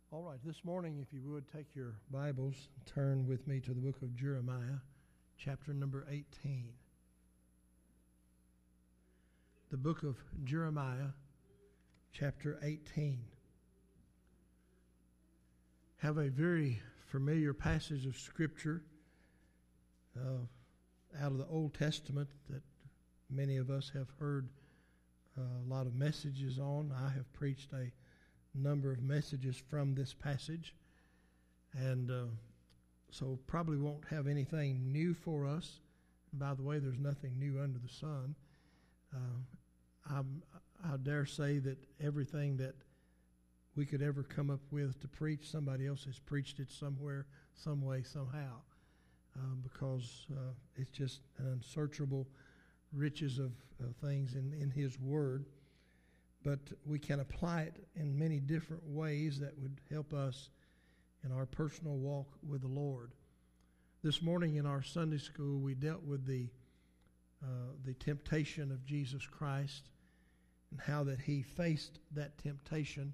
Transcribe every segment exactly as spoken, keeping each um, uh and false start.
All right, this morning, if you would, take your Bibles, turn with me to the book of Jeremiah, chapter number eighteen. The book of Jeremiah, chapter eighteen. Have a very familiar passage of Scripture uh, out of the Old Testament that many of us have heard uh, a lot of messages on. I have preached a number of messages from this passage, and uh, so probably won't have anything new for us. And by the way, there's nothing new under the sun. Uh, I'm, I dare say that everything that we could ever come up with to preach, somebody else has preached it somewhere, some way, somehow, uh, because uh, it's just an unsearchable riches of uh, things in, in His Word. But we can apply it in many different ways that would help us in our personal walk with the Lord. This morning in our Sunday school, we dealt with the uh, the temptation of Jesus Christ and how that He faced that temptation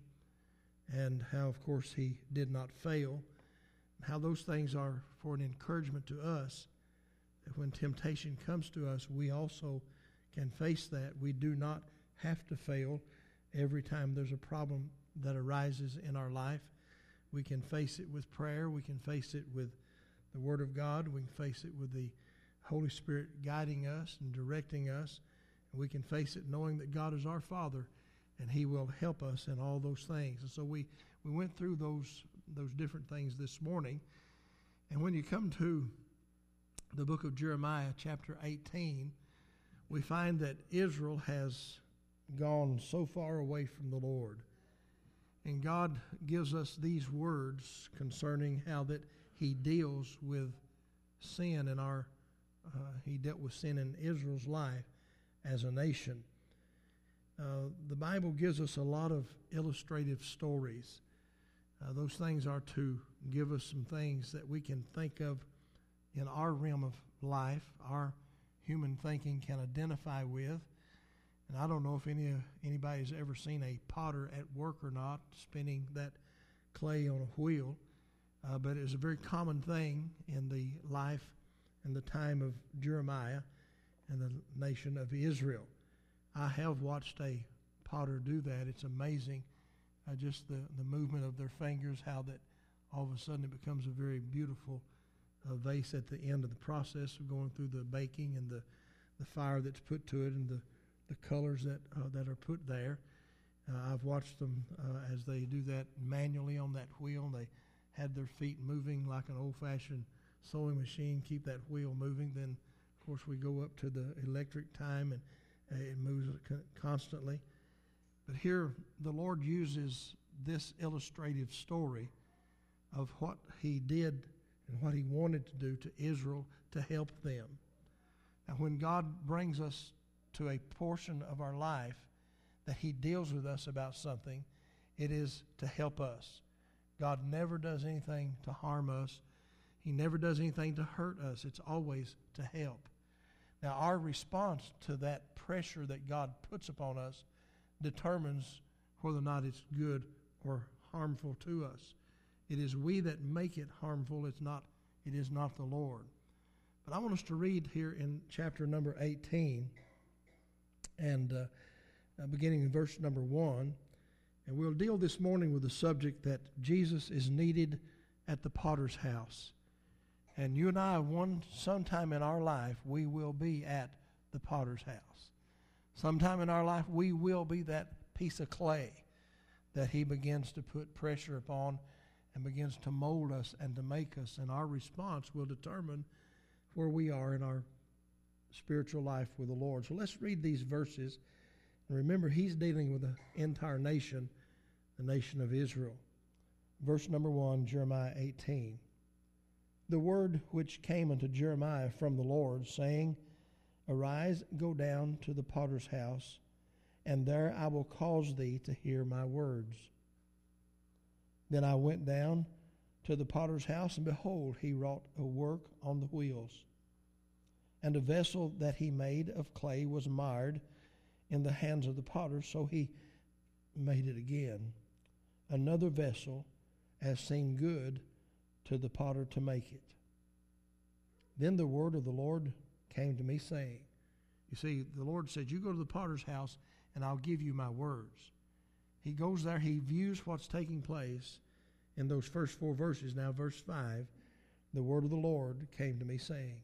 and how, of course, He did not fail, and how those things are for an encouragement to us that when temptation comes to us, we also can face that. We do not have to fail. Every time there's a problem that arises in our life, we can face it with prayer. We can face it with the Word of God. We can face it with the Holy Spirit guiding us and directing us. And we can face it knowing that God is our Father and He will help us in all those things. And so we, we went through those, those different things this morning. And when you come to the book of Jeremiah, chapter eighteen, we find that Israel has gone so far away from the Lord. And God gives us these words concerning how that He deals with sin in our, uh, He dealt with sin in Israel's life as a nation. Uh, the Bible gives us a lot of illustrative stories. Uh, those things are to give us some things that we can think of in our realm of life, our human thinking can identify with. And I don't know if any anybody's ever seen a potter at work or not, spinning that clay on a wheel, uh, but it's a very common thing in the life and the time of Jeremiah and the nation of Israel. I have watched a potter do that. It's amazing, uh, just the, the movement of their fingers, how that all of a sudden it becomes a very beautiful uh, vase at the end of the process of going through the baking and the, the fire that's put to it and the the colors that uh, that are put there. Uh, I've watched them uh, as they do that manually on that wheel. They had their feet moving like an old-fashioned sewing machine, keep that wheel moving. Then, of course, we go up to the electric time, and uh, it moves constantly. But here, the Lord uses this illustrative story of what He did and what He wanted to do to Israel to help them. Now, when God brings us to a portion of our life that He deals with us about something, it is to help us. God never does anything to harm us. He never does anything to hurt us. It's always to help. Now, our response to that pressure that God puts upon us determines whether or not it's good or harmful to us. It is we that make it harmful. It's not, it is not the Lord. But I want us to read here in chapter number eighteen, and uh, uh, beginning in verse number one, and we'll deal this morning with the subject that Jesus is needed at the potter's house. And you and I, one sometime in our life, we will be at the potter's house. Sometime in our life, we will be that piece of clay that He begins to put pressure upon and begins to mold us and to make us, and our response will determine where we are in our spiritual life with the Lord. So let's read these verses. And remember, He's dealing with the entire nation, the nation of Israel. Verse number one, Jeremiah eighteen. The word which came unto Jeremiah from the Lord, saying, Arise, go down to the potter's house, and there I will cause thee to hear my words. Then I went down to the potter's house, and behold, he wrought a work on the wheels. And a vessel that he made of clay was mired in the hands of the potter, so he made it again. Another vessel as seemed good to the potter to make it. Then the word of the Lord came to me, saying," you see, the Lord said, "You go to the potter's house, and I'll give you my words." He goes there, he views what's taking place in those first four verses. Now, verse five, "The word of the Lord came to me, saying,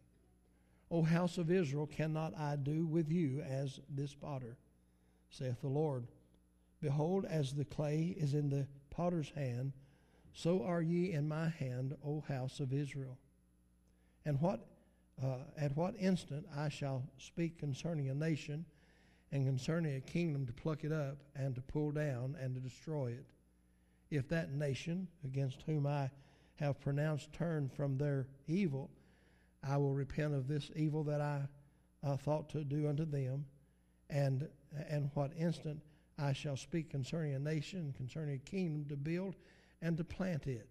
O house of Israel, cannot I do with you as this potter, saith the Lord? Behold, as the clay is in the potter's hand, so are ye in my hand, O house of Israel. And what uh, at what instant I shall speak concerning a nation and concerning a kingdom to pluck it up and to pull down and to destroy it. If that nation against whom I have pronounced turn from their evil, I will repent of this evil that I uh, thought to do unto them, and and what instant I shall speak concerning a nation, concerning a kingdom to build and to plant it.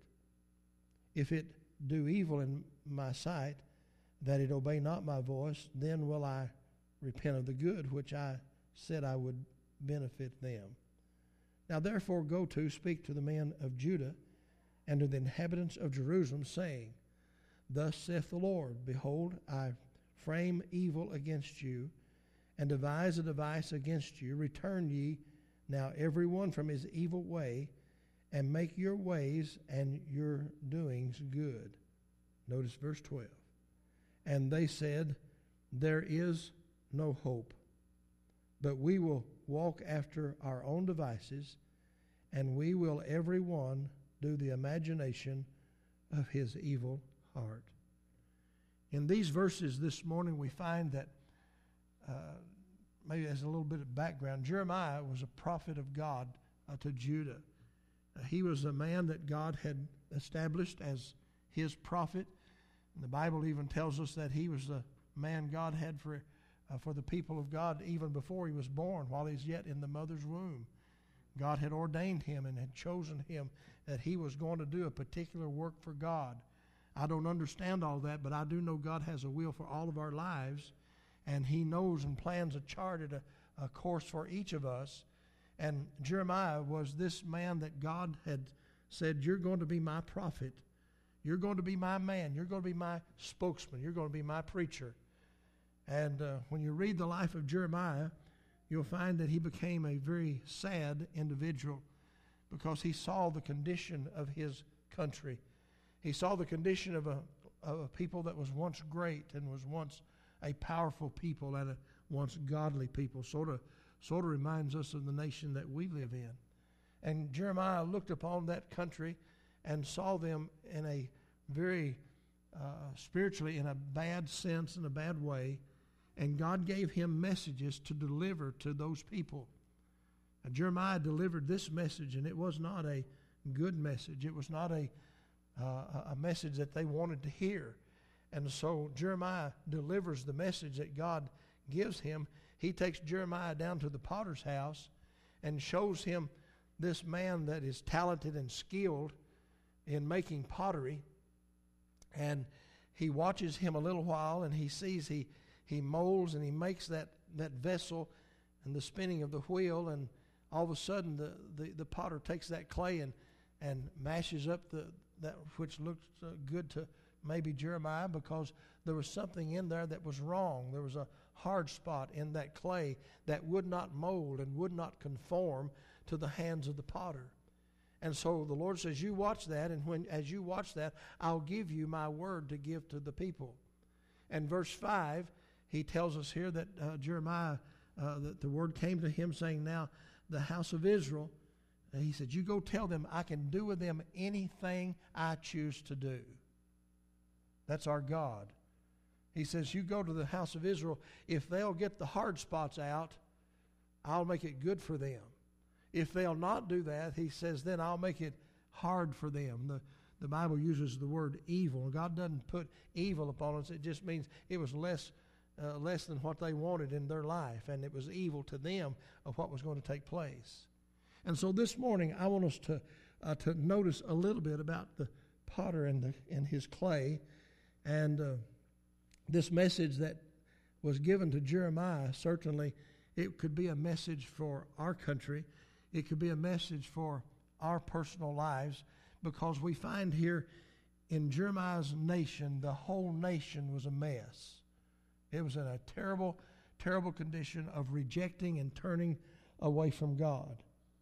If it do evil in my sight, that it obey not my voice, then will I repent of the good which I said I would benefit them. Now therefore go to, speak to the men of Judah and to the inhabitants of Jerusalem, saying, Thus saith the Lord, Behold, I frame evil against you, and devise a device against you. Return ye now every one from his evil way, and make your ways and your doings good. Notice verse twelve. And they said, There is no hope, but we will walk after our own devices, and we will every one do the imagination of his evil heart. In these verses this morning, we find that, uh, maybe as a little bit of background, Jeremiah was a prophet of God uh, to Judah. Uh, he was a man that God had established as his prophet. And the Bible even tells us that he was the man God had for uh, for the people of God even before he was born, while he's yet in the mother's womb. God had ordained him and had chosen him that he was going to do a particular work for God. I don't understand all that, but I do know God has a will for all of our lives, and he knows and plans a charted a, a course for each of us. And Jeremiah was this man that God had said, You're going to be my prophet. You're going to be my man. You're going to be my spokesman. You're going to be my preacher. And uh, when you read the life of Jeremiah, you'll find that he became a very sad individual because he saw the condition of his country. He saw the condition of a, of a people that was once great and was once a powerful people and a once godly people. Sort of, sort of reminds us of the nation that we live in. And Jeremiah looked upon that country and saw them in a very uh, spiritually in a bad sense, in a bad way, and God gave him messages to deliver to those people. Now, Jeremiah delivered this message, and it was not a good message. It was not a uh, a message that they wanted to hear. And so Jeremiah delivers the message that God gives him. He takes Jeremiah down to the potter's house and shows him this man that is talented and skilled in making pottery. And he watches him a little while, and he sees he he molds and he makes that, that vessel and the spinning of the wheel, and all of a sudden the, the, the potter takes that clay and, and mashes up the that which looked uh, good to maybe Jeremiah, because there was something in there that was wrong. There was a hard spot in that clay that would not mold and would not conform to the hands of the potter. And so the Lord says, you watch that, and when as you watch that, I'll give you my word to give to the people. And verse five, he tells us here that uh, Jeremiah, uh, that the word came to him saying, now the house of Israel, uh, he said, you go tell them I can do with them anything I choose to do. That's our God. He says, you go to the house of Israel, if they'll get the hard spots out, I'll make it good for them. If they'll not do that, he says, then I'll make it hard for them. The, the Bible uses the word evil. God doesn't put evil upon us. It just means it was less uh, less than what they wanted in their life, and it was evil to them of what was going to take place. And so this morning, I want us to uh, to notice a little bit about the potter and, the, and his clay, and uh, this message that was given to Jeremiah. Certainly, it could be a message for our country. It could be a message for our personal lives, because we find here in Jeremiah's nation, the whole nation was a mess. It was in a terrible, terrible condition of rejecting and turning away from God.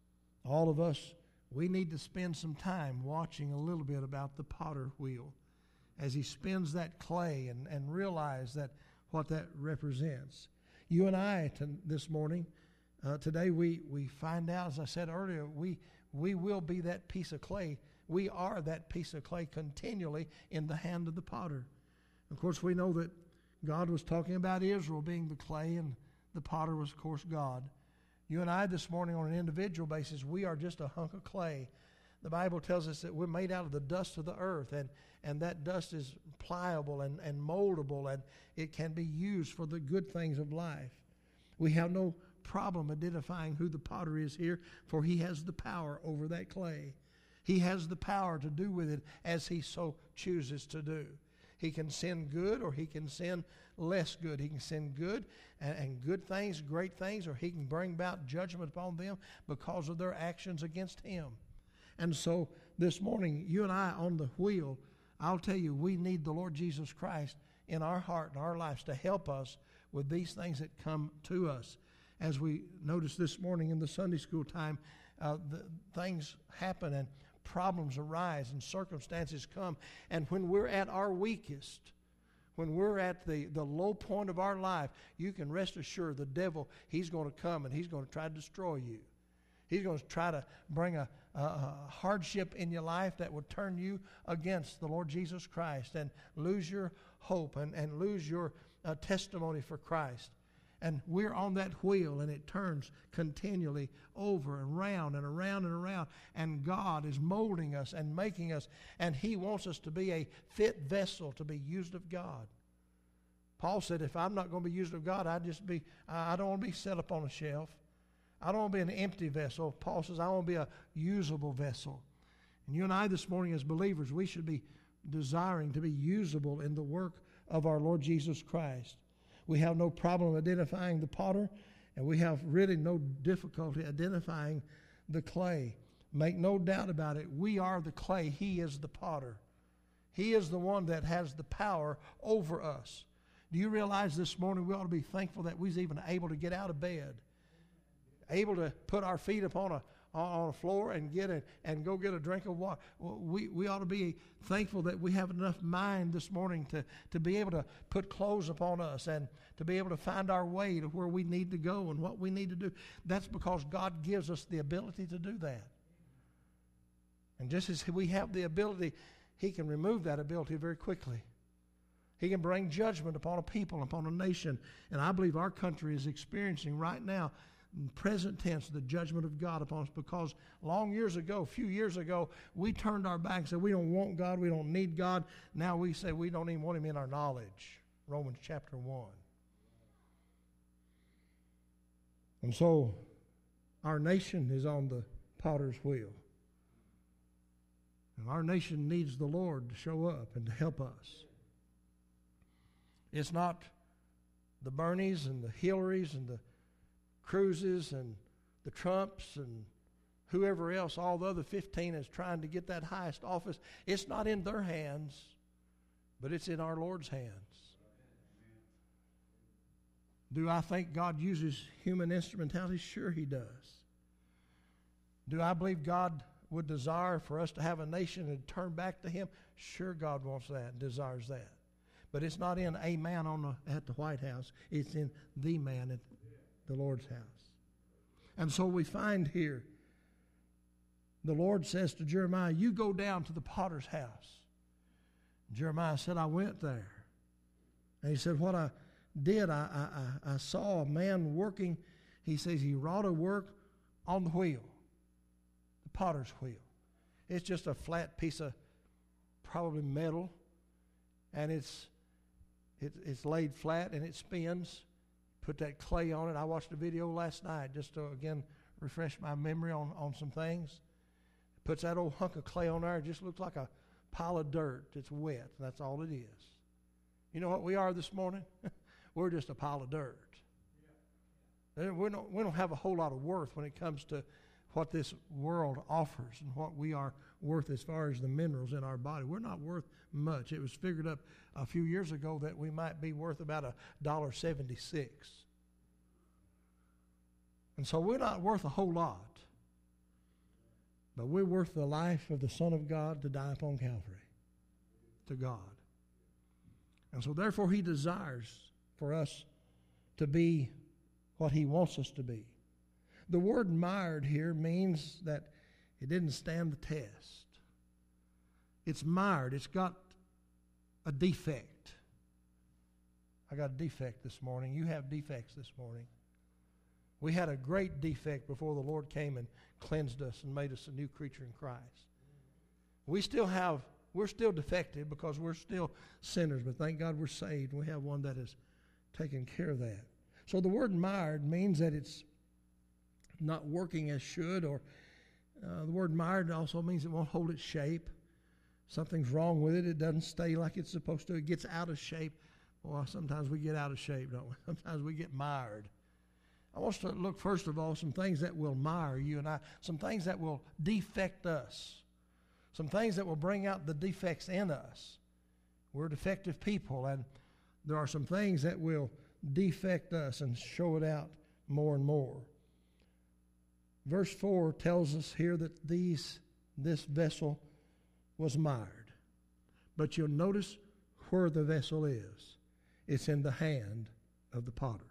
All of us, we need to spend some time watching a little bit about the potter wheel as he spins that clay and, and realize that what that represents. You and I t- this morning, uh, today we, we find out, as I said earlier, we, we will be that piece of clay. We are that piece of clay continually in the hand of the potter. Of course, we know that God was talking about Israel being the clay, and the potter was, of course, God. You and I this morning on an individual basis, we are just a hunk of clay. The Bible tells us that we're made out of the dust of the earth, and, and that dust is pliable and, and moldable, and it can be used for the good things of life. We have no problem identifying who the potter is here, for he has the power over that clay. He has the power to do with it as he so chooses to do. He can send good, or he can send less good. He can send good and, and good things, great things, or he can bring about judgment upon them because of their actions against him. And so this morning, you and I on the wheel, I'll tell you, we need the Lord Jesus Christ in our heart and our lives to help us with these things that come to us. As we noticed this morning in the Sunday school time, uh, the things happen and problems arise and circumstances come. And when we're at our weakest, when we're at the, the low point of our life, you can rest assured the devil, he's going to come and he's going to try to destroy you. He's going to try to bring a, a, a hardship in your life that would turn you against the Lord Jesus Christ and lose your hope and, and lose your uh, testimony for Christ. And we're on that wheel, and it turns continually over and around and around and around. And God is molding us and making us, and he wants us to be a fit vessel to be used of God. Paul said, if I'm not going to be used of God, I just be I don't want to be set up on a shelf. I don't want to be an empty vessel. Paul says, I want to be a usable vessel. And you and I this morning as believers, we should be desiring to be usable in the work of our Lord Jesus Christ. We have no problem identifying the potter, and we have really no difficulty identifying the clay. Make no doubt about it, we are the clay. He is the potter. He is the one that has the power over us. Do you realize this morning we ought to be thankful that we was even able to get out of bed, able to put our feet upon a on a floor and get it and go get a drink of water. We we ought to be thankful that we have enough mind this morning to, to be able to put clothes upon us and to be able to find our way to where we need to go and what we need to do. That's because God gives us the ability to do that. And just as we have the ability, he can remove that ability very quickly. He can bring judgment upon a people, upon a nation. And I believe our country is experiencing right now, in present tense, the judgment of God upon us, because long years ago, a few years ago, we turned our back and said we don't want God, we don't need God. Now we say we don't even want him in our knowledge. Romans chapter one. And so our nation is on the potter's wheel. And our nation needs the Lord to show up and to help us. It's not the Bernies and the Hillarys and the Cruzes and the Trumps and whoever else, all the other fifteen is trying to get that highest office. It's not in their hands, but it's in our Lord's hands. Do I think God uses human instrumentality? Sure he does. Do I believe God would desire for us to have a nation and turn back to him? Sure, God wants that and desires that. But it's not in a man on the, at the White House. It's in the man at the Lord's house. And so we find here, the Lord says to Jeremiah, you go down to the potter's house. Jeremiah said, I went there. And he said, what I did, I, I, I saw a man working. He says he wrought a work on the wheel, the potter's wheel. It's just a flat piece of probably metal, and it's it, it's laid flat and it spins. Put that clay on it. I watched a video last night just to, again, refresh my memory on, on some things. Puts that old hunk of clay on there. It just looks like a pile of dirt. It's wet. That's all it is. You know what we are this morning? We're just a pile of dirt. Yeah. We don't, we don't have a whole lot of worth when it comes to what this world offers and what we are worth as far as the minerals in our body. We're not worth much. It was figured up a few years ago that we might be worth about a dollar seventy-six. And so we're not worth a whole lot. But we're worth the life of the Son of God to die upon Calvary to God. And so therefore he desires for us to be what he wants us to be. The word mired here means that it didn't stand the test. It's mired. It's got a defect. I got a defect this morning. You have defects this morning. We had a great defect before the Lord came and cleansed us and made us a new creature in Christ. We still have, we're still defective because we're still sinners, but thank God we're saved. We have one that has taken care of that. So the word mired means that it's not working as should, or uh, the word mired also means it won't hold its shape. Something's wrong with it. It doesn't stay like it's supposed to. It gets out of shape. Well, sometimes we get out of shape, don't we? Sometimes we get mired. I want us to look, first of all, some things that will mire you and I, some things that will defect us, some things that will bring out the defects in us. We're defective people, and there are some things that will defect us and show it out more and more. Verse four tells us here that these this vessel was mired. But you'll notice where the vessel is. It's in the hand of the potter.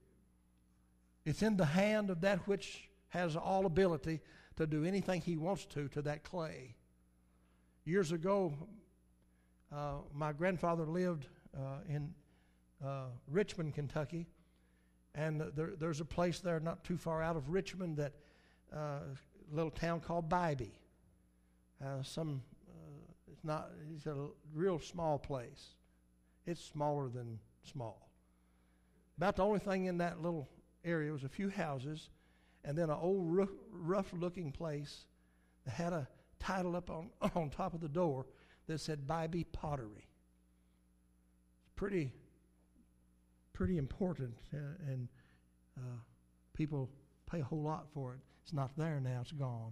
It's in the hand of that which has all ability to do anything he wants to to that clay. Years ago, uh, my grandfather lived uh, in uh, Richmond, Kentucky, and there, there's a place there not too far out of Richmond, that uh, a little town called Bybee. Uh, some, uh, it's not, it's a real small place. It's smaller than small. About the only thing in that little area was a few houses, and then an old rough-looking place that had a title up on, on top of the door that said Bybee Pottery. It's pretty, pretty important, uh, and uh, people pay a whole lot for it. It's not there now. It's gone.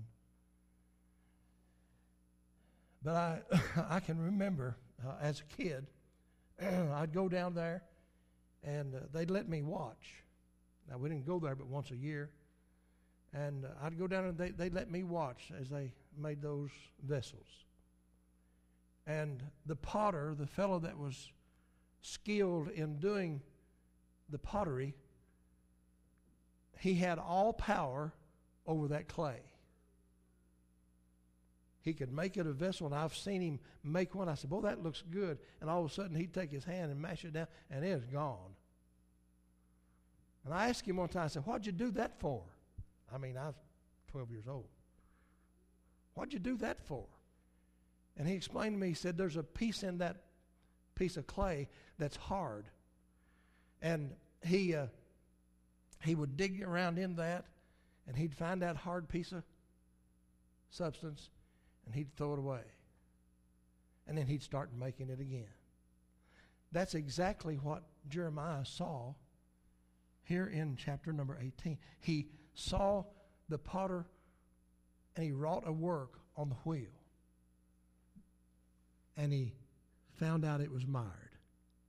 But I, I can remember uh, as a kid, I'd go down there, and uh, they'd let me watch. Now, we didn't go there but once a year. And uh, I'd go down and they, they'd let me watch as they made those vessels. And the potter, the fellow that was skilled in doing the pottery, he had all power over that clay. He could make it a vessel, and I've seen him make one. I said, boy, that looks good. And all of a sudden, he'd take his hand and mash it down, and it's gone. And I asked him one time, I said, what'd you do that for? I mean, I was twelve years old. What'd you do that for? And he explained to me, he said, there's a piece in that piece of clay that's hard. And he uh, he would dig around in that, and he'd find that hard piece of substance, and he'd throw it away. And then he'd start making it again. That's exactly what Jeremiah saw here in chapter number eighteen. He saw the potter, and he wrought a work on the wheel. And he found out it was mired.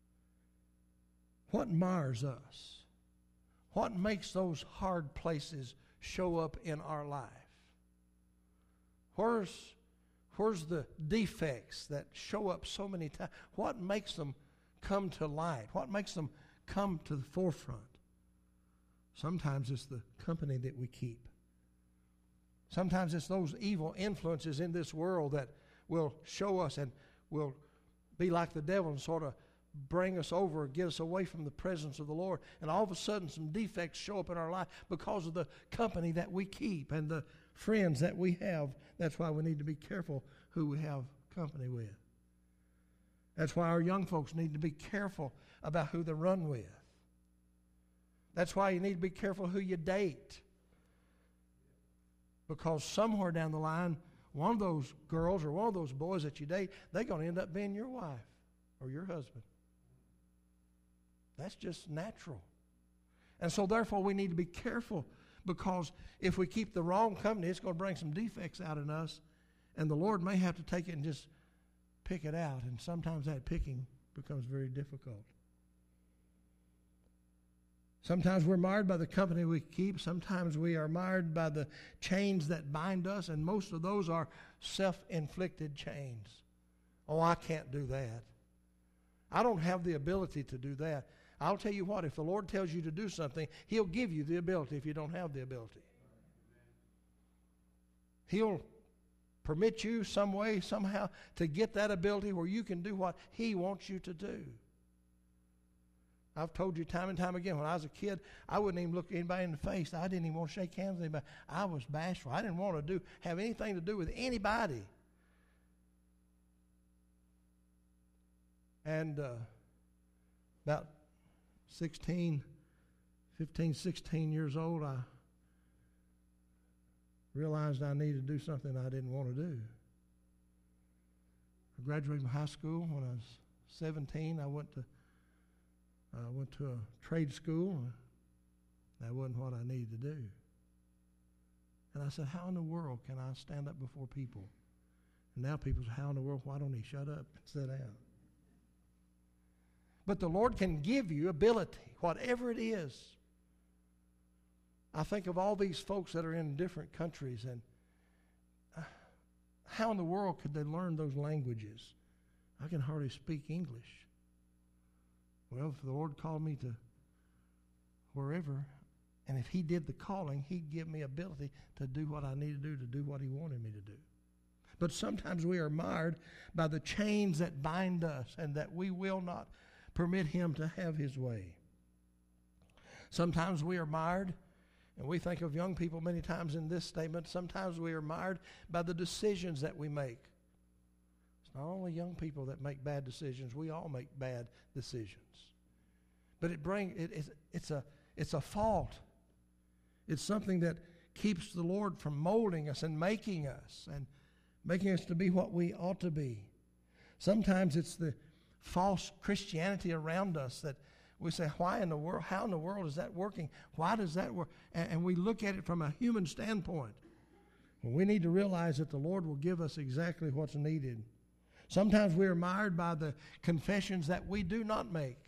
What mires us? What makes those hard places show up in our life? Where's, where's the defects that show up so many times? What makes them come to light? What makes them come to the forefront? Sometimes it's the company that we keep. Sometimes it's those evil influences in this world that will show us and will be like the devil and sort of bring us over, get us away from the presence of the Lord. And all of a sudden some defects show up in our life because of the company that we keep and the friends that we have. That's why we need to be careful who we have company with. That's why our young folks need to be careful about who they run with. That's why you need to be careful who you date. Because somewhere down the line, one of those girls or one of those boys that you date, they're going to end up being your wife or your husband. That's just natural. And so therefore we need to be careful, because if we keep the wrong company, it's going to bring some defects out in us, And the Lord may have to take it and just pick it out, and sometimes that picking becomes very difficult. Sometimes we're marred by the company we keep. Sometimes we are marred by the chains that bind us, and most of those are self-inflicted chains. Oh, I can't do that. I don't have the ability to do that. I'll tell you what, if the Lord tells you to do something, He'll give you the ability if you don't have the ability. He'll permit you some way, somehow, to get that ability where you can do what He wants you to do. I've told you time and time again, when I was a kid, I wouldn't even look anybody in the face. I didn't even want to shake hands with anybody. I was bashful. I didn't want to do have anything to do with anybody. And uh, about sixteen, fifteen, sixteen years old, I realized I needed to do something I didn't want to do. I graduated from high school when I was seventeen. I went to I went to a trade school. That wasn't what I needed to do. And I said, how in the world can I stand up before people? And now people say, how in the world, why don't he shut up and sit down? But the Lord can give you ability, whatever it is. I think of all these folks that are in different countries, and how in the world could they learn those languages? I can hardly speak English. Well, if the Lord called me to wherever, and if He did the calling, He'd give me ability to do what I need to do, to do what He wanted me to do. But sometimes we are marred by the chains that bind us, and that we will not permit Him to have His way. Sometimes we are marred, and we think of young people many times in this statement, sometimes we are marred by the decisions that we make. It's not only young people that make bad decisions, we all make bad decisions. But it bring it, it's, it's a it's a fault. It's something that keeps the Lord from molding us and making us and making us to be what we ought to be. Sometimes it's the false Christianity around us that we say, why in the world, how in the world is that working? Why does that work? And, and we look at it from a human standpoint. Well, we need to realize that the Lord will give us exactly what's needed. Sometimes we are marred by the confessions that we do not make.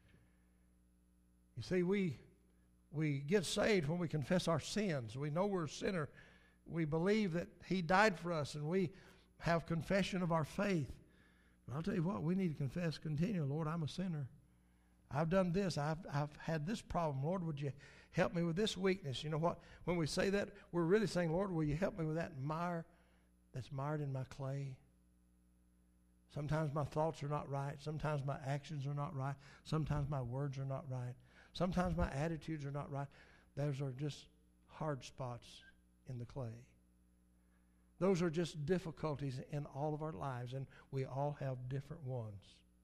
You see, we we get saved when we confess our sins. We know we're a sinner. We believe that He died for us, and we have confession of our faith. But I'll tell you what, we need to confess continually. Lord, I'm a sinner. I've done this. I've, I've had this problem. Lord, would you help me with this weakness? You know what? When we say that, we're really saying, Lord, will you help me with that mire that's mired in my clay? Sometimes my thoughts are not right. Sometimes my actions are not right. Sometimes my words are not right. Sometimes my attitudes are not right. Those are just hard spots in the clay. Those are just difficulties in all of our lives, and we all have different ones.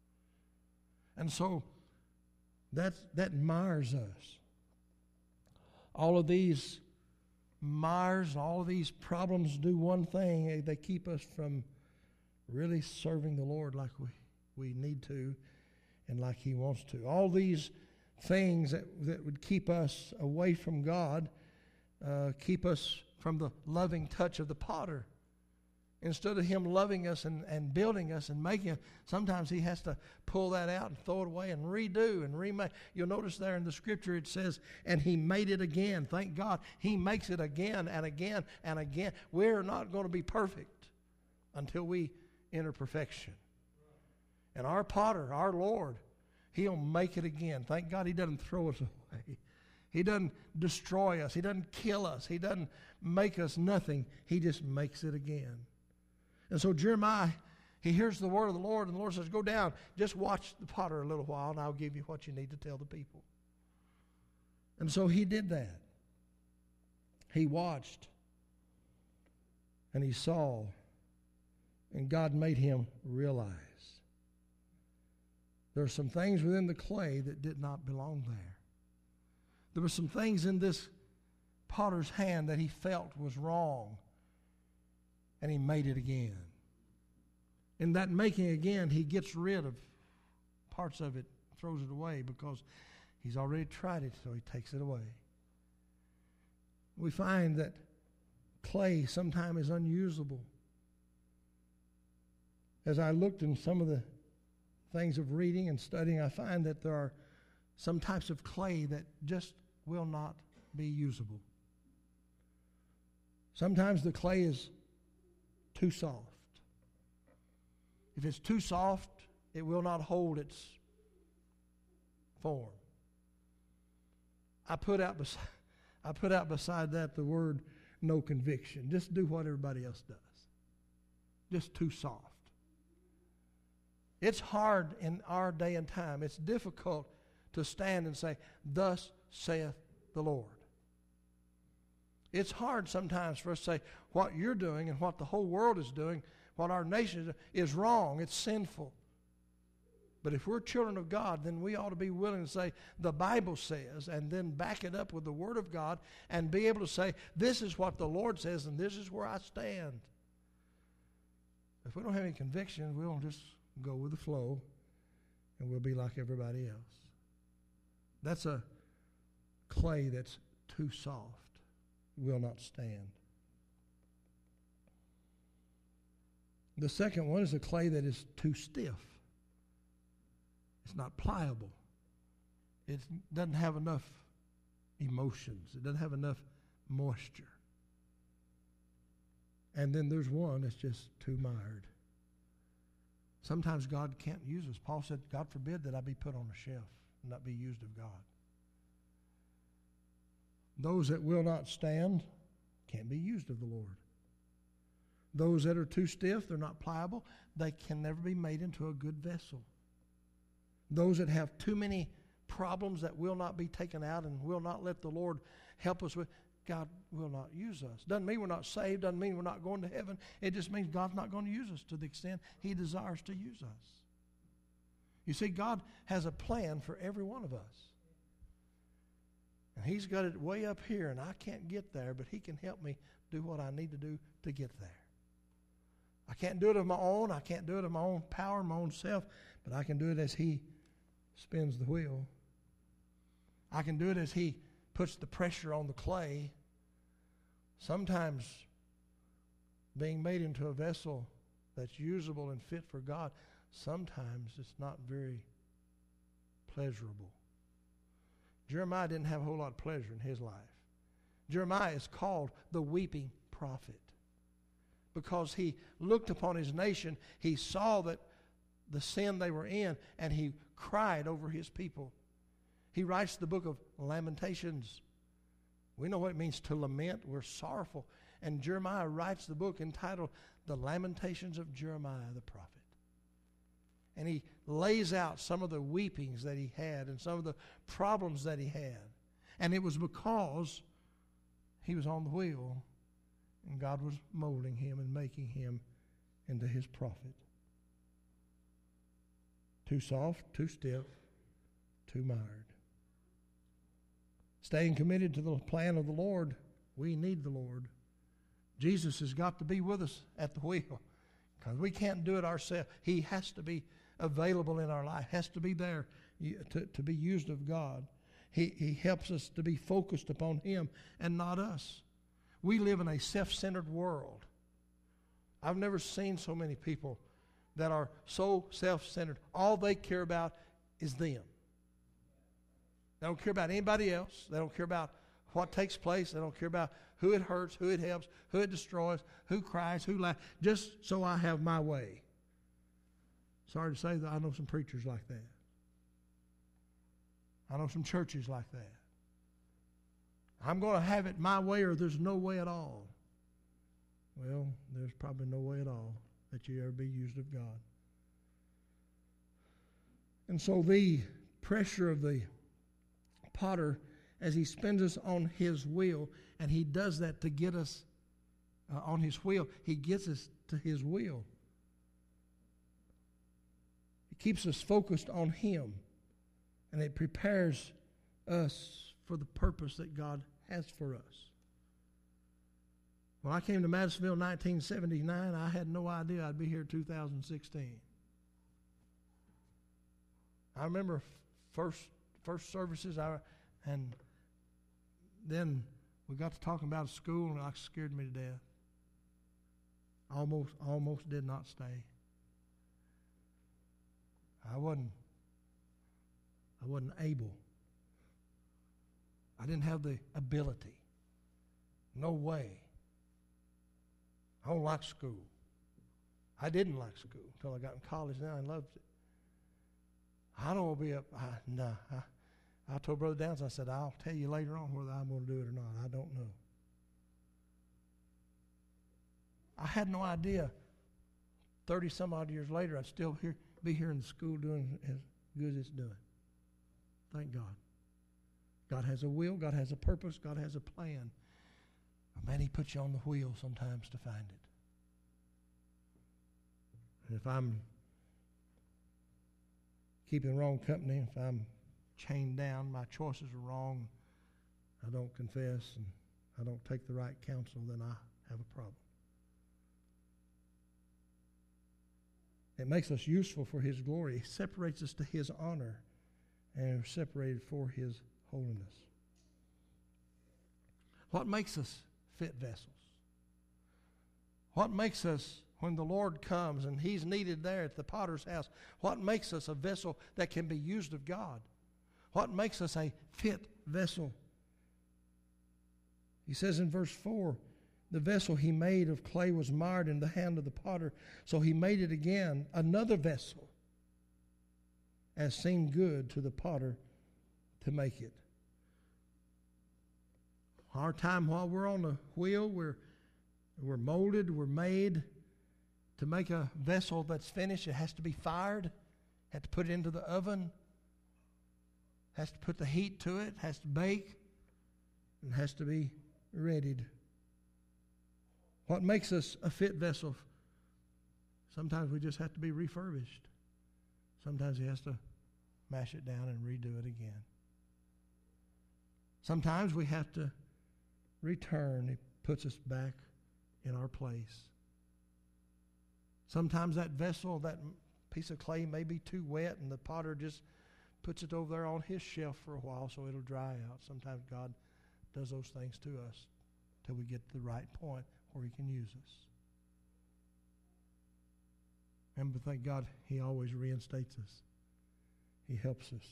And so that's, that mires us. All of these mires, all of these problems do one thing. They keep us from really serving the Lord like we, we need to and like He wants to. All these things that, that would keep us away from God, uh, keep us from the loving touch of the potter. Instead of Him loving us and, and building us and making us, sometimes He has to pull that out and throw it away and redo and remake. You'll notice there in the Scripture it says, and He made it again. Thank God. He makes it again and again and again. We're not going to be perfect until we enter perfection. And our potter, our Lord, He'll make it again. Thank God He doesn't throw us away. He doesn't destroy us. He doesn't kill us. He doesn't make us nothing. He just makes it again. And so Jeremiah, he hears the word of the Lord, and the Lord says, go down, just watch the potter a little while, and I'll give you what you need to tell the people. And so he did that. He watched, and he saw, and God made him realize there are some things within the clay that did not belong there. There were some things in this potter's hand that he felt was wrong, and he made it again. In that making again, he gets rid of parts of it, throws it away, because he's already tried it, so he takes it away. We find that clay sometimes is unusable. As I looked in some of the things of reading and studying, I find that there are some types of clay that just will not be usable. Sometimes the clay is too soft. If it's too soft, it will not hold its form. I put out beside, I put out beside that the word no conviction. Just do what everybody else does. Just too soft. It's hard in our day and time. It's difficult to stand and say, "Thus saith the Lord." It's hard sometimes for us to say what you're doing and what the whole world is doing, what our nation is doing, is wrong. It's sinful. But if we're children of God, then we ought to be willing to say, the Bible says, and then back it up with the Word of God and be able to say, this is what the Lord says and this is where I stand. If we don't have any conviction, we'll just go with the flow and we'll be like everybody else. That's a clay that's too soft, will not stand. The second one is a clay that is too stiff. It's not pliable. It doesn't have enough emotions. It doesn't have enough moisture. And then there's one that's just too mired. Sometimes God can't use us. Paul said, God forbid that I be put on a shelf and not be used of God. Those that will not stand can't be used of the Lord. Those that are too stiff, they're not pliable, they can never be made into a good vessel. Those that have too many problems that will not be taken out and will not let the Lord help us with, God will not use us. Doesn't mean we're not saved, doesn't mean we're not going to heaven. It just means God's not going to use us to the extent He desires to use us. You see, God has a plan for every one of us. And He's got it way up here, and I can't get there, but He can help me do what I need to do to get there. I can't do it of my own. I can't do it of my own power, my own self, but I can do it as He spins the wheel. I can do it as He puts the pressure on the clay. Sometimes being made into a vessel that's usable and fit for God, sometimes it's not very pleasurable. Jeremiah didn't have a whole lot of pleasure in his life. Jeremiah is called the weeping prophet because he looked upon his nation. He saw that the sin they were in, and he cried over his people. He writes the book of Lamentations. We know what it means to lament. We're sorrowful. And Jeremiah writes the book entitled The Lamentations of Jeremiah the prophet. And he lays out some of the weepings that he had and some of the problems that he had. And it was because he was on the wheel and God was molding him and making him into His prophet. Too soft, too stiff, too mired. Staying committed to the plan of the Lord, we need the Lord. Jesus has got to be with us at the wheel because we can't do it ourselves. He has to be available in our life, has to be there to, to be used of God. He, he helps us to be focused upon Him and not us. We live in a self-centered world. I've never seen so many people that are so self-centered. All they care about is them. They don't care about anybody else. They don't care about what takes place. They don't care about who it hurts, who it helps, who it destroys, who cries, who laughs, just so I have my way. Sorry to say that I know some preachers like that. I know some churches like that. I'm going to have it my way or there's no way at all. Well, there's probably no way at all that you ever be used of God. And so the pressure of the potter, as he spins us on his wheel, and he does that to get us uh, on his wheel, he gets us to his will. It keeps us focused on him, and it prepares us for the purpose that God has for us. When I came to Madisonville in nineteen seventy-nine, I had no idea I'd be here in two thousand sixteen. I remember first first services, I, and then we got to talking about school, and it scared me to death. Almost, almost did not stay. I wasn't, I wasn't able. I didn't have the ability. No way. I don't like school. I didn't like school until I got in college. Now I loved it. I don't want to be up. I, nah, I, I told Brother Downs, I said, I'll tell you later on whether I'm going to do it or not. I don't know. I had no idea. Thirty some odd years later, I'd still here, be here in the school doing as good as it's doing. Thank God. God has a will. God has a purpose. God has a plan. But man, He puts you on the wheel sometimes to find it. And if I'm keeping wrong company, if I'm chained down, my choices are wrong, I don't confess, and I don't take the right counsel, then I have a problem. It makes us useful for His glory. It separates us to His honor, and we're separated for His holiness. What makes us fit vessels? What makes us, when the Lord comes and He's needed there at the potter's house, what makes us a vessel that can be used of God? What makes us a fit vessel? He says in verse four, the vessel He made of clay was marred in the hand of the potter, so He made it again, another vessel, as seemed good to the potter to make it. Our time while we're on the wheel, we're, we're molded, we're made to make a vessel that's finished. It has to be fired, has to put it into the oven, has to put the heat to it, has to bake, and has to be readied. What makes us a fit vessel? Sometimes we just have to be refurbished. Sometimes He has to mash it down and redo it again. Sometimes we have to return. He puts us back in our place. Sometimes that vessel, that piece of clay may be too wet, and the potter just puts it over there on his shelf for a while so it'll dry out. Sometimes God does those things to us till we get to the right point where He can use us. And but thank God He always reinstates us. He helps us.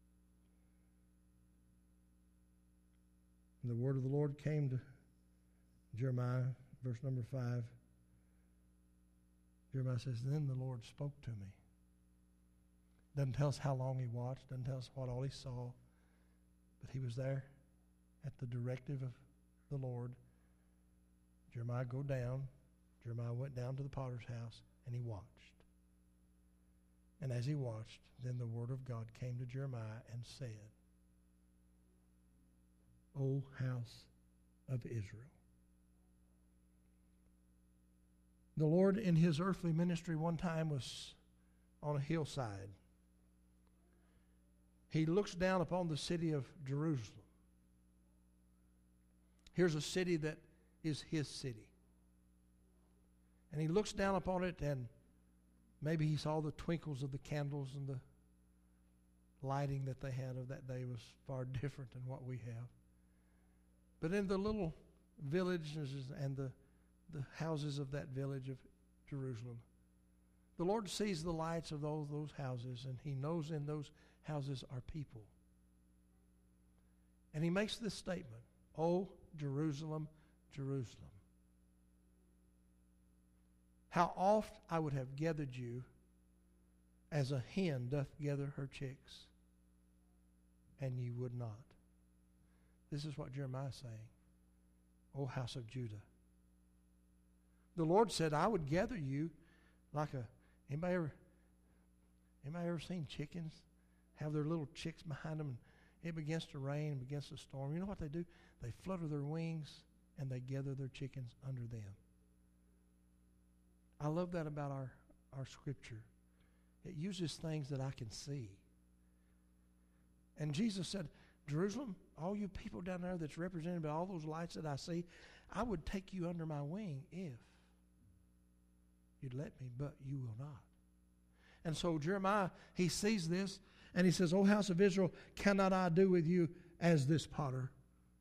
And the word of the Lord came to Jeremiah, verse number five. Jeremiah says, then the Lord spoke to me. Doesn't tell us how long He watched, doesn't tell us what all He saw, but He was there at the directive of the Lord. Jeremiah, go down. Jeremiah went down to the potter's house, and he watched. And as he watched, then the word of God came to Jeremiah and said, O house of Israel. The Lord in His earthly ministry one time was on a hillside. He looks down upon the city of Jerusalem. Here's a city that is His city. And He looks down upon it, and maybe He saw the twinkles of the candles, and the lighting that they had of that day was far different than what we have. But in the little villages and the, the houses of that village of Jerusalem, the Lord sees the lights of those, those houses, and He knows in those houses are people. And He makes this statement, O Jerusalem, Jerusalem, how oft I would have gathered you as a hen doth gather her chicks, and ye would not. This is what Jeremiah is saying. O house of Judah. The Lord said, I would gather you like a, anybody ever, anybody ever seen chickens have their little chicks behind them, and it begins to rain and begins to storm? You know what they do? They flutter their wings and they gather their chickens under them. I love that about our, our scripture. It uses things that I can see. And Jesus said, Jerusalem, all you people down there that's represented by all those lights that I see, I would take you under my wing if you'd let me, but you will not. And so Jeremiah, he sees this, and he says, O house of Israel, cannot I do with you as this potter?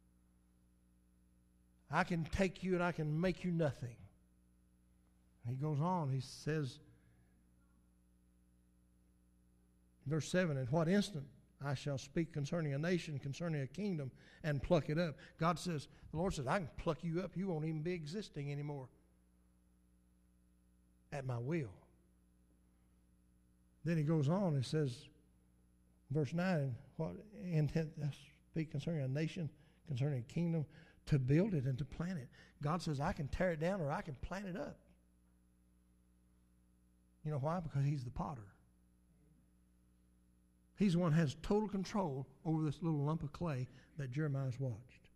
I can take you and I can make you nothing. He goes on, he says, Verse seven, "At what instant I shall speak concerning a nation, concerning a kingdom, and pluck it up." God says, the Lord says, I can pluck you up. You won't even be existing anymore at my will. Then he goes on and says, verse nine, "What intent I speak concerning a nation, concerning a kingdom, to build it and to plant it." God says, I can tear it down or I can plant it up. You know why? Because he's the potter. He's the one who has total control over this little lump of clay that Jeremiah's watched.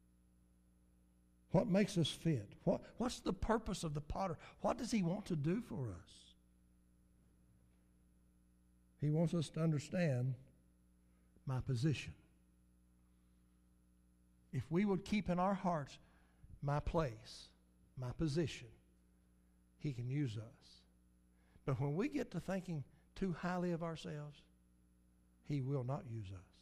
What makes us fit? What, what's the purpose of the potter? What does he want to do for us? He wants us to understand my position. If we would keep in our hearts my place, my position, he can use us. But when we get to thinking too highly of ourselves, he will not use us.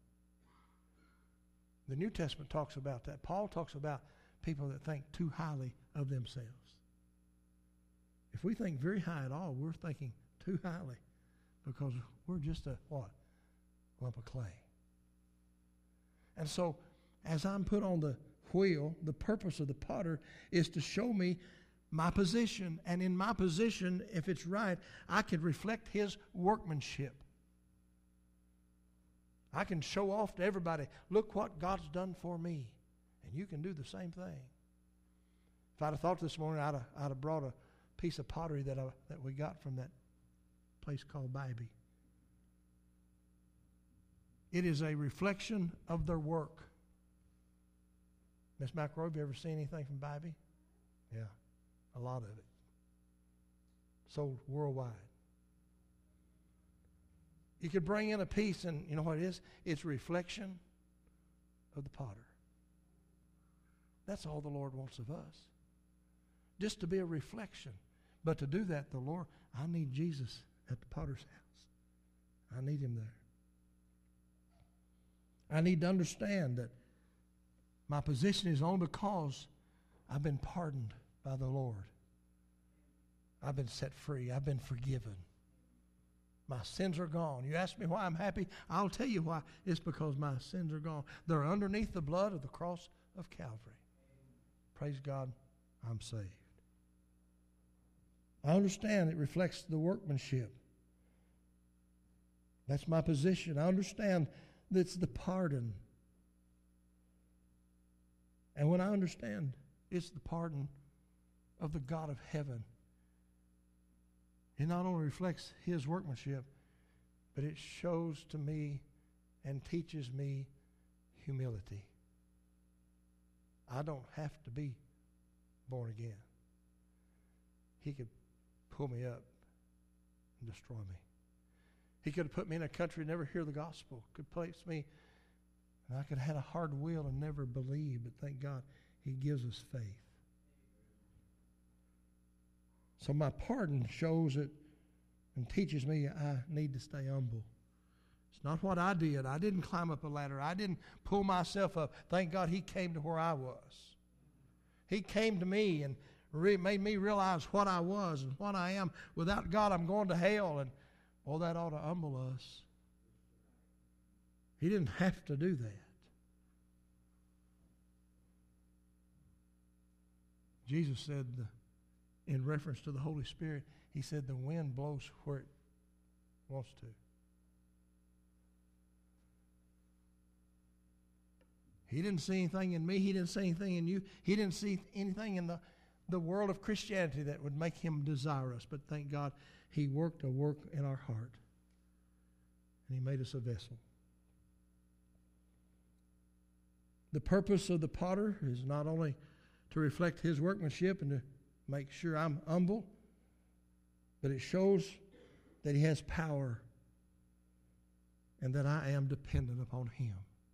The New Testament talks about that. Paul talks about people that think too highly of themselves. If we think very high at all, we're thinking too highly because we're just a, what? Lump of clay. And so, as I'm put on the wheel, the purpose of the potter is to show me my position. And in my position, if it's right, I can reflect his workmanship. I can show off to everybody, look what God's done for me. And you can do the same thing. If I'd have thought this morning, I'd have, I'd have brought a piece of pottery that, I, that we got from that place called Bybee. It is a reflection of their work. Miss McRoy, have you ever seen anything from Bybee? Yeah, a lot of it. Sold worldwide. You could bring in a piece, and you know what it is? It's a reflection of the potter. That's all the Lord wants of us. Just to be a reflection. But to do that, the Lord, I need Jesus at the potter's house. I need him there. I need to understand that my position is only because I've been pardoned by the Lord. I've been set free. I've been forgiven. My sins are gone. You ask me why I'm happy? I'll tell you why. It's because my sins are gone. They're underneath the blood of the cross of Calvary. Praise God, I'm saved. I understand it reflects the workmanship. That's my position. I understand that it's the pardon. And when I understand it's the pardon of the God of heaven, it not only reflects his workmanship, but it shows to me and teaches me humility. I don't have to be born again. He could pull me up and destroy me. He could have put me in a country and never hear the gospel. Could place me, and I could have had a hard will and never believe, but thank God he gives us faith. So my pardon shows it and teaches me I need to stay humble. It's not what I did. I didn't climb up a ladder. I didn't pull myself up. Thank God he came to where I was. He came to me and re- made me realize what I was and what I am. Without God, I'm going to hell. And, oh, that ought to humble us. He didn't have to do that. Jesus said, in reference to the Holy Spirit, he said the wind blows where it wants to. He didn't see anything in me. He didn't see anything in you. He didn't see anything in the, the world of Christianity that would make him desire us. But thank God, he worked a work in our heart. And he made us a vessel. The purpose of the potter is not only to reflect his workmanship and to make sure I'm humble, but it shows that he has power and that I am dependent upon him.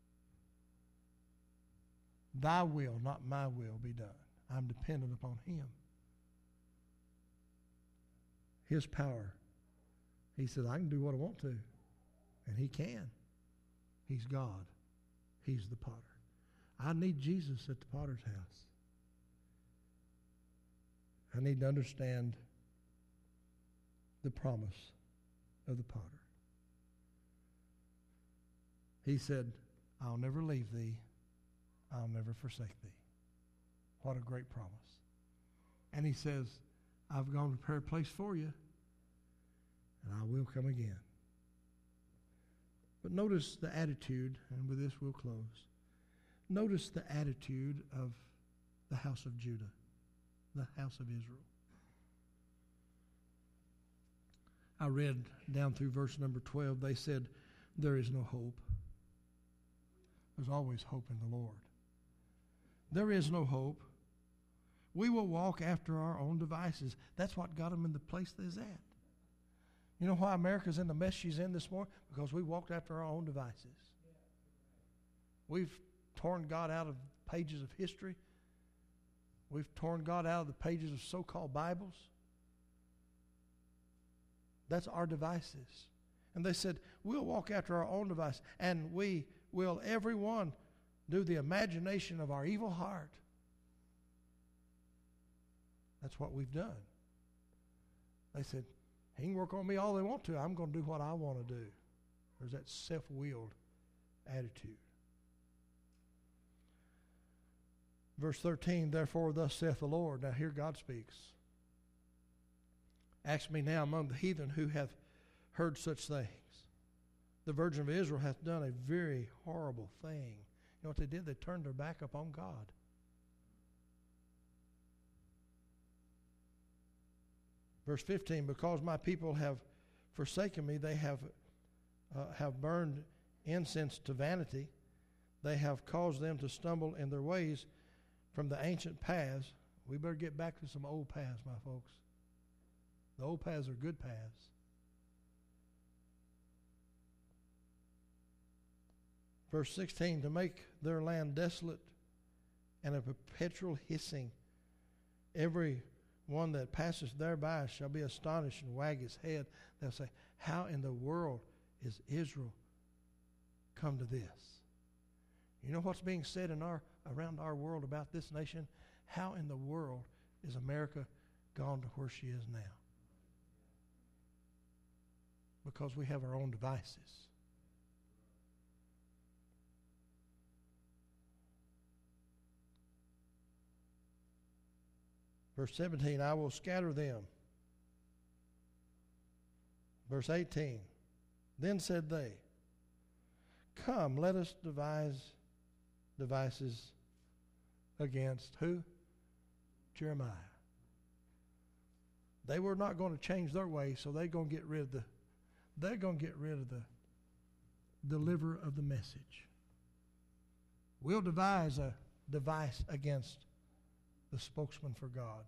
Thy will, not my will, be done. I'm dependent upon him. His power. He said, I can do what I want to. And he can. He's God. He's the potter. I need Jesus at the potter's house. I need to understand the promise of the potter. He said, I'll never leave thee. I'll never forsake thee. What a great promise. And he says, I've gone to prepare a place for you, and I will come again. But notice the attitude, and with this we'll close. Notice the attitude of the house of Judah, the house of Israel. I read down through verse number twelve, they said, there is no hope. There's always hope in the Lord. There is no hope. We will walk after our own devices. That's what got them in the place they're at. You know why America's in the mess she's in this morning? Because we walked after our own devices. We've torn God out of pages of history. We've torn God out of the pages of so-called Bibles. That's our devices. And they said, we'll walk after our own device, and we will, everyone, do the imagination of our evil heart. That's what we've done. They said, he can work on me all they want to. I'm going to do what I want to do. There's that self-willed attitude. Verse thirteen, therefore thus saith the Lord. Now here God speaks. Ask me now among the heathen who hath heard such things. The virgin of Israel hath done a very horrible thing. You know what they did? They turned their back upon God. Verse fifteen, because my people have forsaken me, they have uh, have burned incense to vanity. They have caused them to stumble in their ways from the ancient paths. We better get back to some old paths, my folks. The old paths are good paths. Verse sixteen, to make their land desolate and a perpetual hissing. Every one that passeth thereby shall be astonished and wag his head. They'll say, how in the world is Israel come to this? You know what's being said in our around our world about this nation? How in the world is America gone to where she is now? Because we have our own devices. Verse seventeen, I will scatter them. Verse eighteen, then said they, come, let us devise devices against who? Jeremiah. They were not going to change their way, so they're going to get rid of the they're going to get rid of the deliverer of the message. We'll devise a device against the spokesman for God.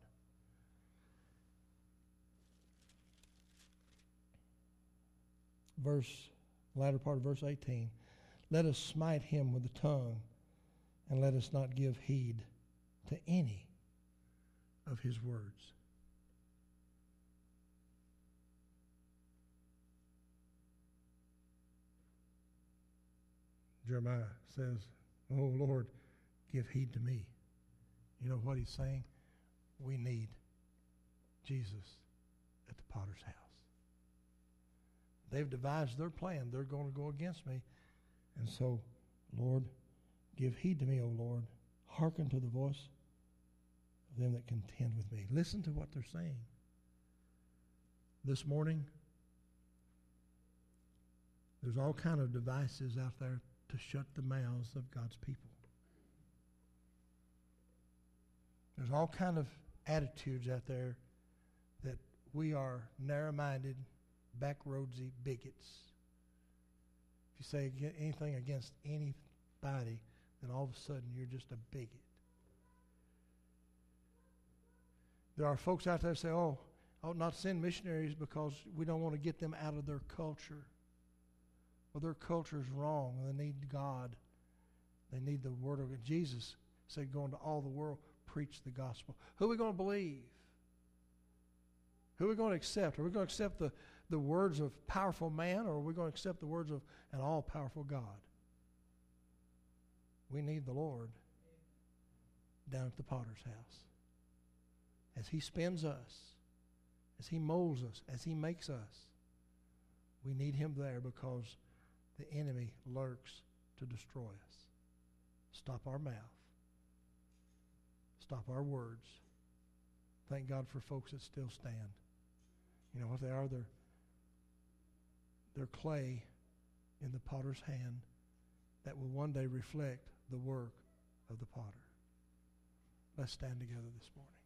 Verse, latter part of verse eighteen. Let us smite him with the tongue, and let us not give heed to any of his words. Jeremiah says, oh Lord, give heed to me. You know what he's saying? We need Jesus at the potter's house. They've devised their plan. They're going to go against me. And so, Lord, give heed to me, O Lord. Hearken to the voice of them that contend with me. Listen to what they're saying. This morning, there's all kind of devices out there to shut the mouths of God's people. There's all kind of attitudes out there that we are narrow-minded, backroadsy bigots. If you say anything against anybody, then all of a sudden you're just a bigot. There are folks out there that say, oh, I ought not send missionaries because we don't want to get them out of their culture. Well, their culture is wrong. They need God. They need the Word of God. Jesus said, go into all the world, preach the gospel. Who are we going to believe? Who are we going to accept? Are we going to accept the, the words of powerful man, or are we going to accept the words of an all-powerful God? We need the Lord down at the potter's house. As he spins us, as he molds us, as he makes us, we need him there because the enemy lurks to destroy us. Stop our mouth. Stop our words. Thank God for folks that still stand. You know what they are? They're, they're clay in the potter's hand that will one day reflect the work of the potter. Let's stand together this morning.